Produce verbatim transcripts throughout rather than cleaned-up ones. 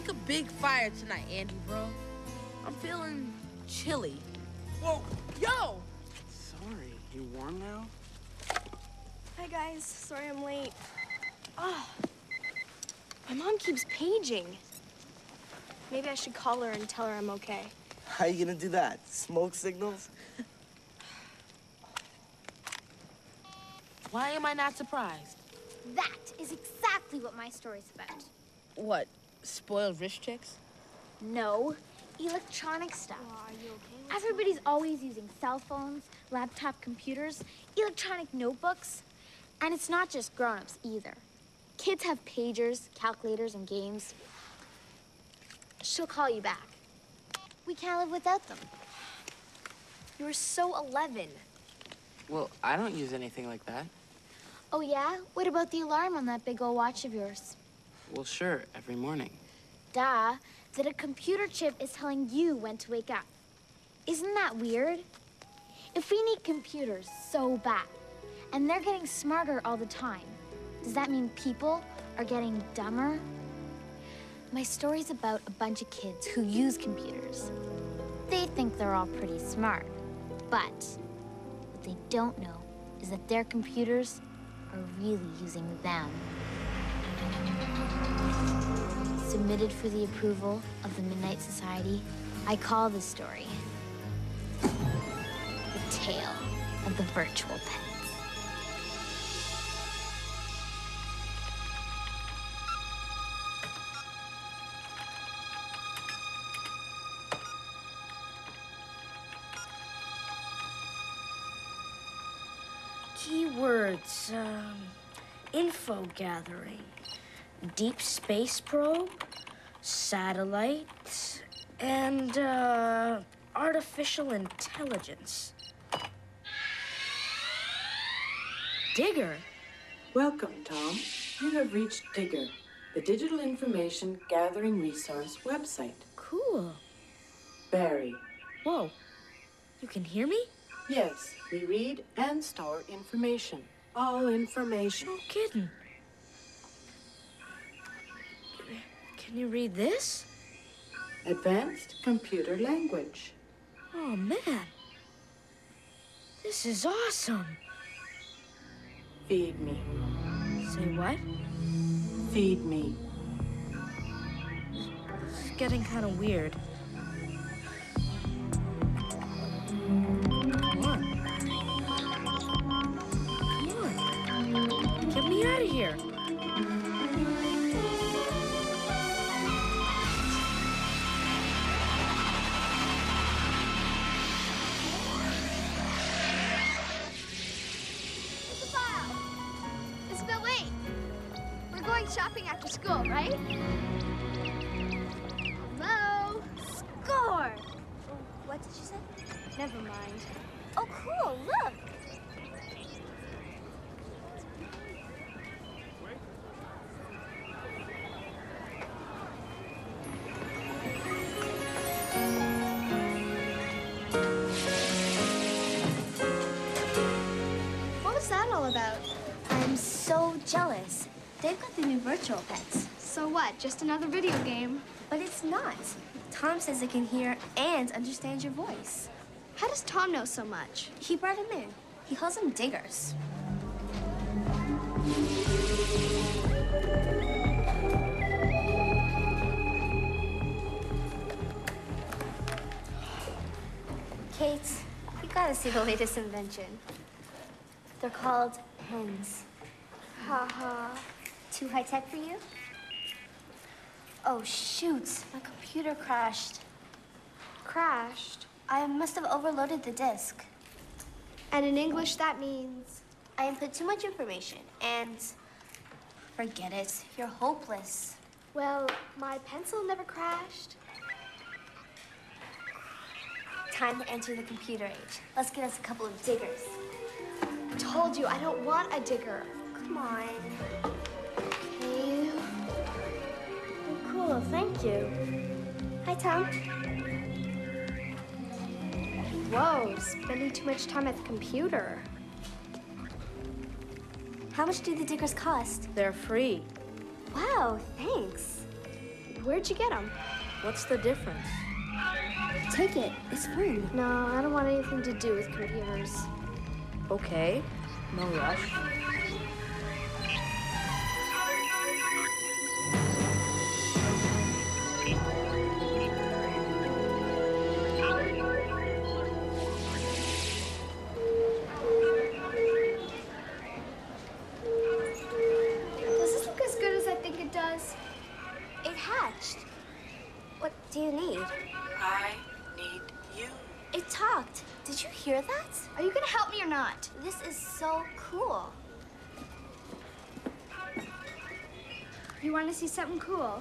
make a big fire tonight, Andy, bro. I'm feeling chilly. Whoa, yo! Sorry, you warm now? Hi, guys. Sorry I'm late. Oh, my mom keeps paging. Maybe I should call her and tell her I'm okay. How you gonna do that? Smoke signals? Why am I not surprised? That is exactly what my story's about. What, spoiled rich chicks? No, electronic stuff. Oh, are you okay with Everybody's always using cell phones, laptop computers, electronic notebooks. And it's not just grown-ups either. Kids have pagers, calculators, and games. She'll call you back. We can't live without them. You're so eleven. Well, I don't use anything like that. Oh, yeah? What about the alarm on that big old watch of yours? Well, sure, every morning. Duh, that a computer chip is telling you when to wake up. Isn't that weird? If we need computers so bad, and they're getting smarter all the time, does that mean people are getting dumber? My story's about a bunch of kids who use computers. They think they're all pretty smart, but what they don't know is that their computers are really using them. Submitted for the approval of the Midnight Society, I call this story The Tale of the Virtual Pets. Keywords, um, info gathering, deep space probe, satellite, and, uh, artificial intelligence. Digger? Welcome, Tom. You have reached Digger, the digital information gathering resource website. Cool. Barry. Whoa, you can hear me? Yes, we read and store information. All information. No kidding. Can you read this? Advanced computer language. Oh, man. This is awesome. Feed me. Say what? Feed me. It's getting kind of weird. Come on. Come on. Get me out of here. Isabel, wait. We're going shopping after school, right? Hello? Score! What did you say? Never mind. Oh, cool, look! What was that all about? I'm so jealous. They've got the new virtual pets. So what, just another video game? But it's not. Tom says it can hear and understand your voice. How does Tom know so much? He brought him in. He calls them diggers. Kate, you gotta see the latest invention. They're called pens. Ha ha. Too high tech for you? Oh, shoot. My computer crashed. Crashed. I must have overloaded the disk. And in English, that means? I input too much information, and forget it. You're hopeless. Well, my pencil never crashed. Time to enter the computer age. Let's get us a couple of diggers. I told you, I don't want a digger. Come on. Okay. Oh, cool, thank you. Hi, Tom. Whoa, spending too much time at the computer. How much do the diggers cost? They're free. Wow, thanks. Where'd you get them? What's the difference? Take it. It's fun. No, I don't want anything to do with computers. Okay, no rush. Does this look as good as I think it does? It hatched. What do you need? I need you. It talked. Did you hear that? Are you gonna help me or not? This is so cool. You want to see something cool?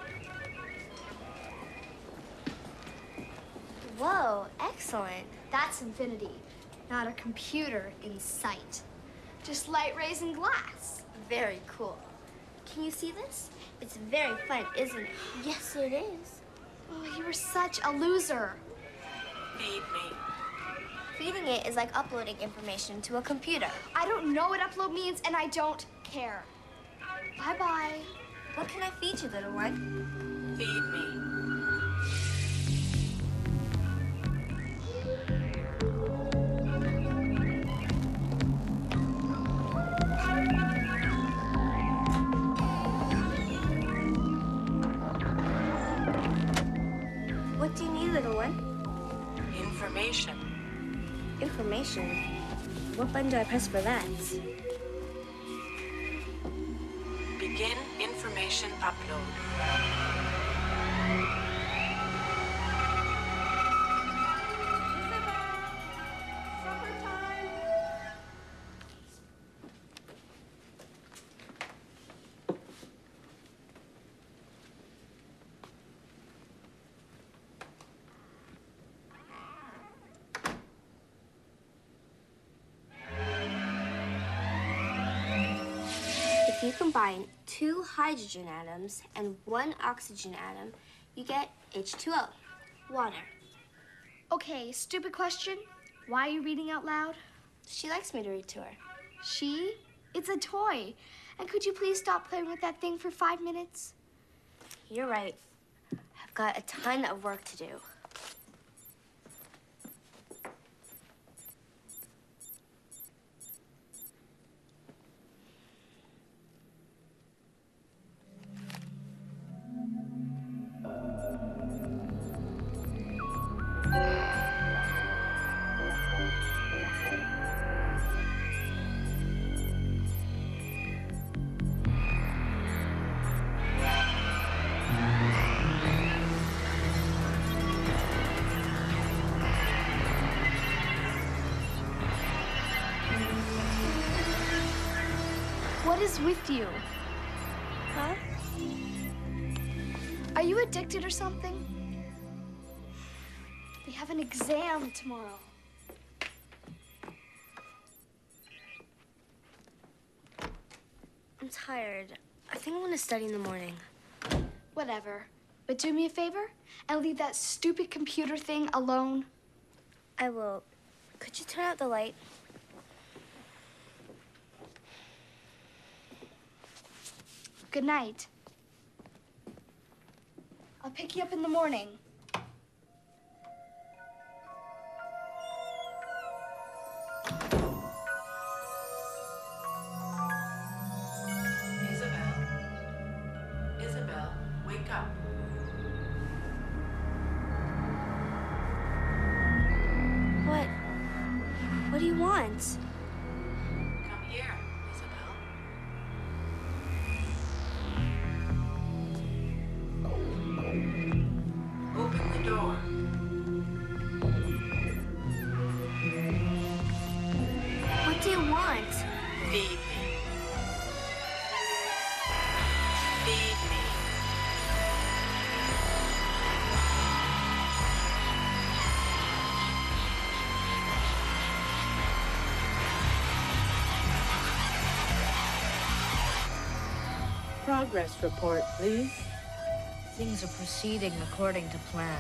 Whoa, excellent. That's infinity, not a computer in sight. Just light rays and glass. Very cool. Can you see this? It's very fun, isn't it? Yes, it is. Oh, you were such a loser. Feed me. Feeding it is like uploading information to a computer. I don't know what upload means, and I don't care. Bye-bye. What can I feed you, little one? Feed me. What do you need, little one? Information. Information? What button do I press for that? Begin information upload. If you combine two hydrogen atoms and one oxygen atom, you get H two O, water. Okay, stupid question. Why are you reading out loud? She likes me to read to her. She? It's a toy. And could you please stop playing with that thing for five minutes? You're right. I've got a ton of work to do. What is with you? Huh? Are you addicted or something? We have an exam tomorrow. I'm tired. I think I want to study in the morning. Whatever. But do me a favor and leave that stupid computer thing alone. I will. Could you turn out the light? Good night. I'll pick you up in the morning. Isabel. Isabel, wake up. What? What do you want? Come here, Isabel. Open the door. What do you want? Feed me. Feed me. Progress report, please. Things are proceeding according to plan.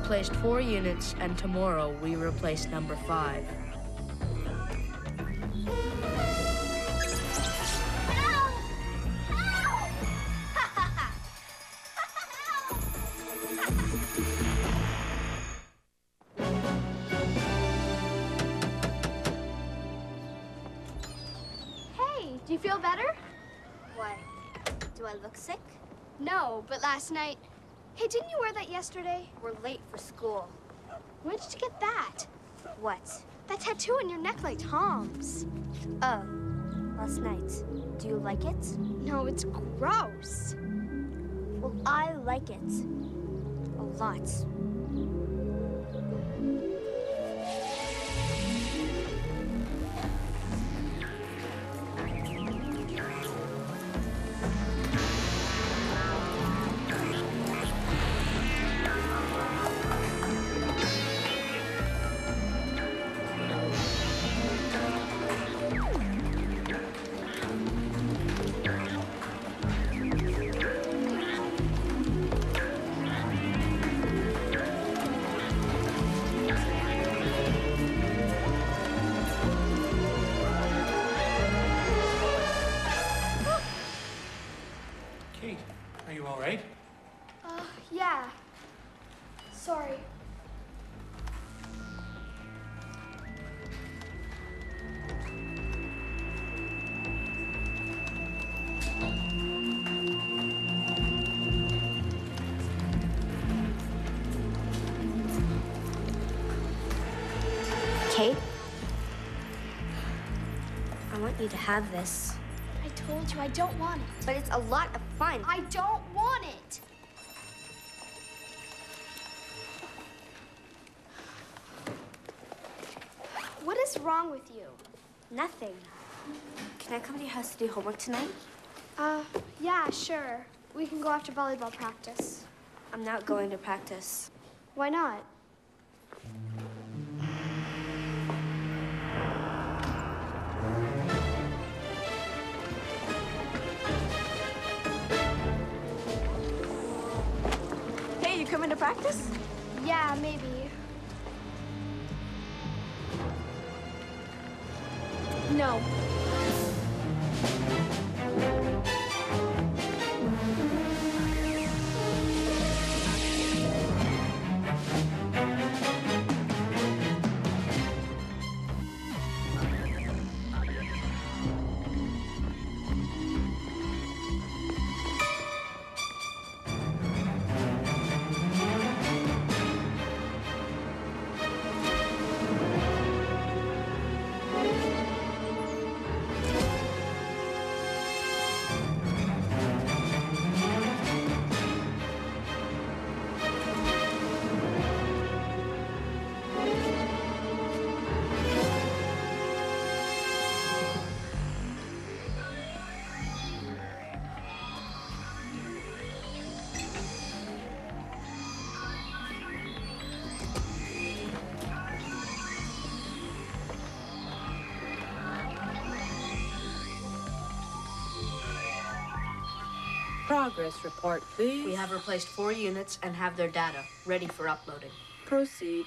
replaced four units, and tomorrow we replace number five. Hey, do you feel better? What? Do I look sick? No, but last night... Hey, didn't you wear that yesterday? We're late for school. Where did you get that? What? That tattoo on your neck like Tom's. Oh, last night. Do you like it? No, it's gross. Well, I like it. A lot. Kate, are you all right? Uh, yeah. Sorry. Kate? I want you to have this. I told you I don't want it. But it's a lot of fun. I don't want it. What is wrong with you? Nothing. Can I come to your house to do homework tonight? Uh, yeah, sure. We can go after volleyball practice. I'm not going to practice. Why not? Hey, you coming to practice? Yeah, maybe. No. Progress report, please. We have replaced four units and have their data ready for uploading. Proceed.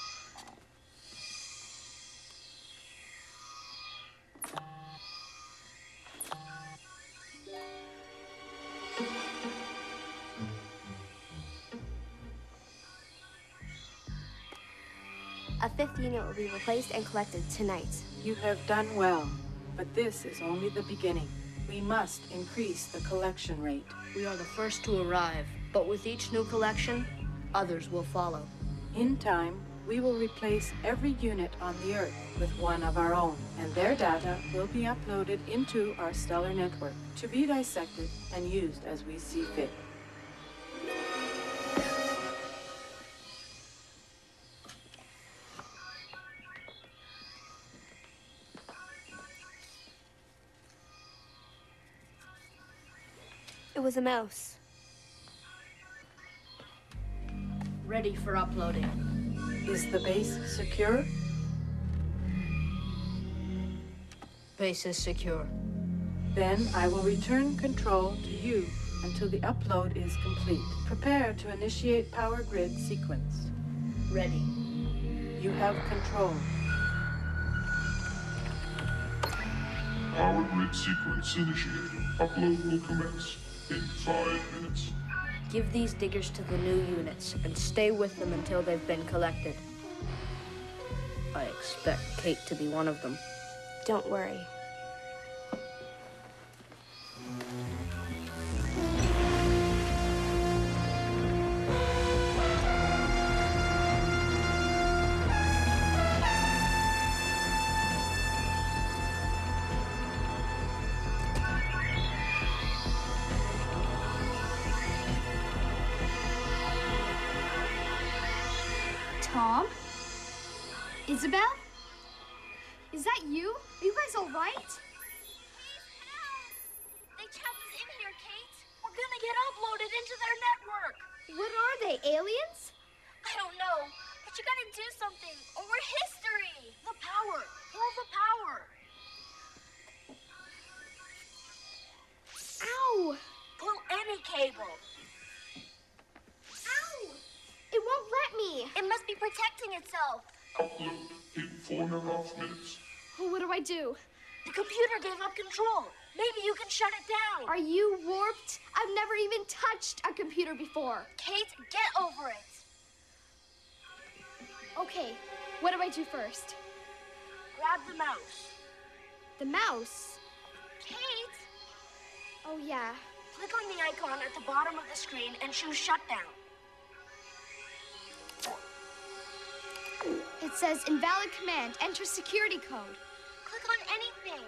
A fifth unit will be replaced and collected tonight. You have done well, but this is only the beginning. We must increase the collection rate. We are the first to arrive, but with each new collection, others will follow. In time, we will replace every unit on the Earth with one of our own, and their data will be uploaded into our stellar network to be dissected and used as we see fit. It was a mouse. Ready for uploading. Is the base secure? Base is secure. Then I will return control to you until the upload is complete. Prepare to initiate power grid sequence. Ready. You have control. Power grid sequence initiated. Upload will commence in five minutes. Give these diggers to the new units and stay with them until they've been collected. I expect Kate to be one of them. Don't worry. Tom? Isabel? Is that you? Are you guys all right? They trapped us in here, Kate. We're gonna get uploaded into their network. What are they, aliens? I don't know, but you gotta do something, or we're history. The power. Pull the power. Ow! Pull any cable. Ow! It won't let me. It must be protecting itself. Upload in four and a half minutes. Oh, what do I do? The computer gave up control. Maybe you can shut it down. Are you warped? I've never even touched a computer before. Kate, get over it. Okay, what do I do first? Grab the mouse. The mouse? Kate! Oh, yeah. Click on the icon at the bottom of the screen and choose shutdown. It says invalid command. Enter security code. Click on anything.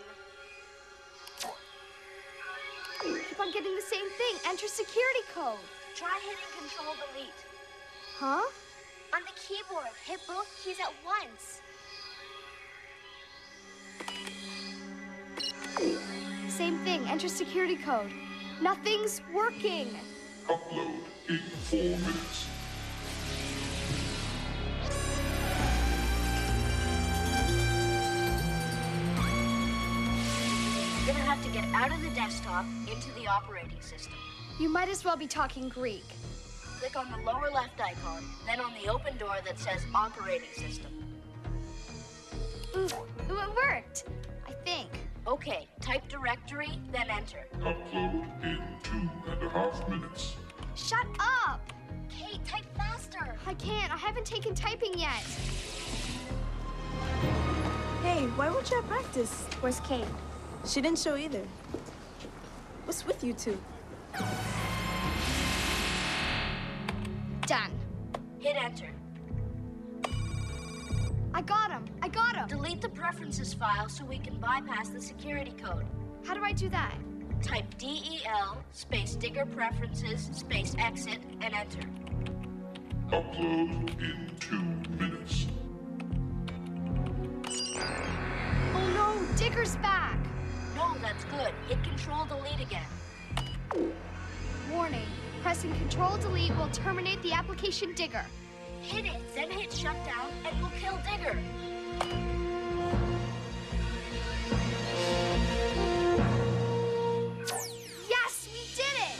Keep on getting the same thing. Enter security code. Try hitting Control Delete. Huh? On the keyboard, hit both keys at once. Same thing. Enter security code. Nothing's working. Upload in four minutes. You're gonna have to get out of the desktop into the operating system. You might as well be talking Greek. Click on the lower left icon, then on the open door that says Operating System. Ooh, it worked. I think. Okay, type directory, then enter. Upload in two and a half minutes. Shut up! Kate, type faster. I can't. I haven't taken typing yet. Hey, why weren't you at practice? Where's Kate? She didn't show either. What's with you two? Done. Hit enter. I got him. I got him. Delete the preferences file so we can bypass the security code. How do I do that? Type D E L space digger preferences space exit and enter. Upload in two minutes. Oh no, Digger's back. No, that's good. Hit Control Delete again. Warning. Pressing Control Delete will terminate the application Digger. Hit it, then hit shutdown, and we'll kill Digger. Yes, we did it!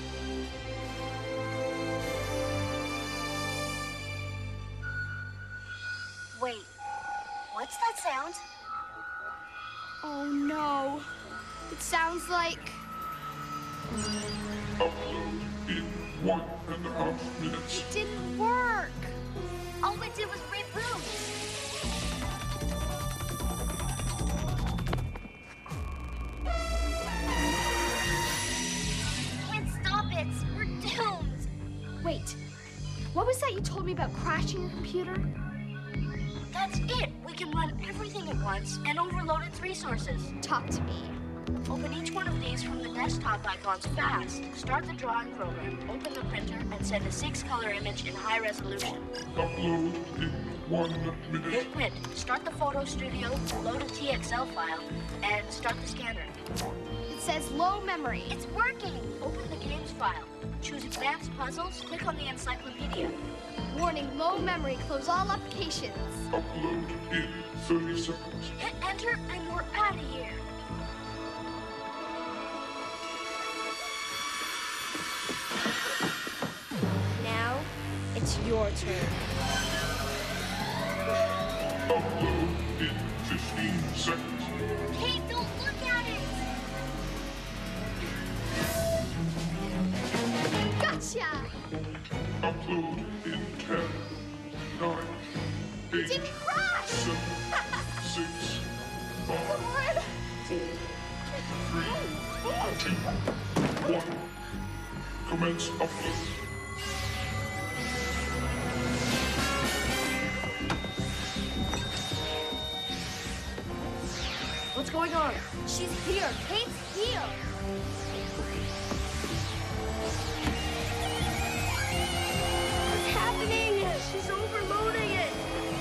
Wait, what's that sound? Oh no. It sounds like... Upload in one and a half minutes. It didn't work. All we did was reboot. Can't stop it. We're doomed. Wait. What was that you told me about crashing your computer? That's it. We can run everything at once and overload its resources. Talk to me. Open each one of these from the desktop icons fast. Start the drawing program, open the printer, and send a six-color image in high resolution. Upload in one minute. Hit print. Start the photo studio, load a T X L file, and start the scanner. It says low memory. It's working! Open the games file. Choose Advanced Puzzles, click on the encyclopedia. Warning, low memory. Close all applications. Upload in thirty seconds. Hit enter, and we're out of here. Now, it's your turn. Upload in fifteen seconds. Kate, don't look at it! Gotcha! Upload in ten, nine, You eight, didn't crash! seven, six, five, Come on! three, two, one. Commence upload. What's going on? She's here. Kate's here. What's happening? She's overloading it.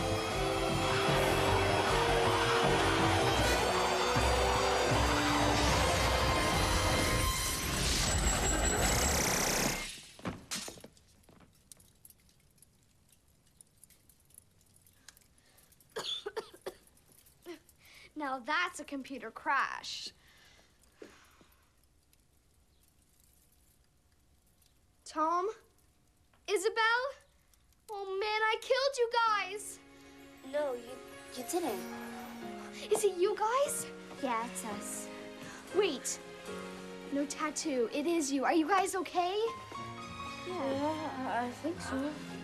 Now that's a computer crash. Tom? Isabel? Oh man, I killed you guys! No, you you didn't. Is it you guys? Yeah, it's us. Wait. No tattoo. It is you. Are you guys okay? Yeah, I think so.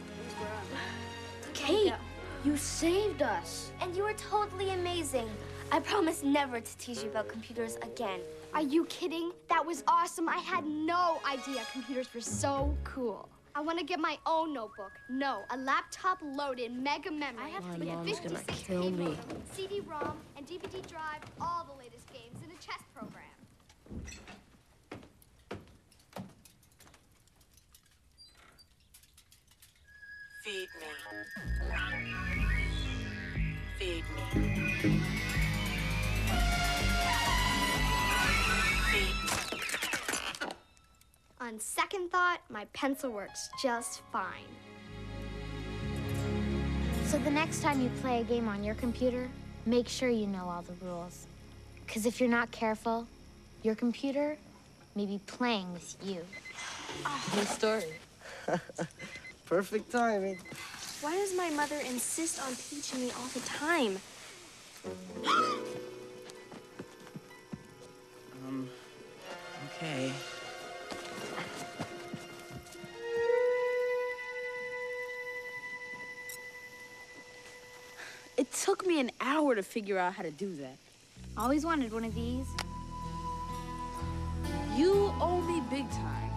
Kate, You saved us. And you were totally amazing. I promise never to teach you about computers again. are you kidding? That was awesome. I had no idea computers were so cool. I want to get my own notebook. No, a laptop loaded, mega memory. I have My to get mom's gonna fifty-six kill K me. modem, C D ROM, and D V D drive, all the latest games in a chess program. Feed me. Feed me. Feed me. On second thought, my pencil works just fine. So the next time you play a game on your computer, make sure you know all the rules. Because if you're not careful, your computer may be playing with you. Good story. Perfect timing. Why does my mother insist on teaching me all the time? Um, okay. It took me an hour to figure out how to do that. Always wanted one of these. You owe me big time.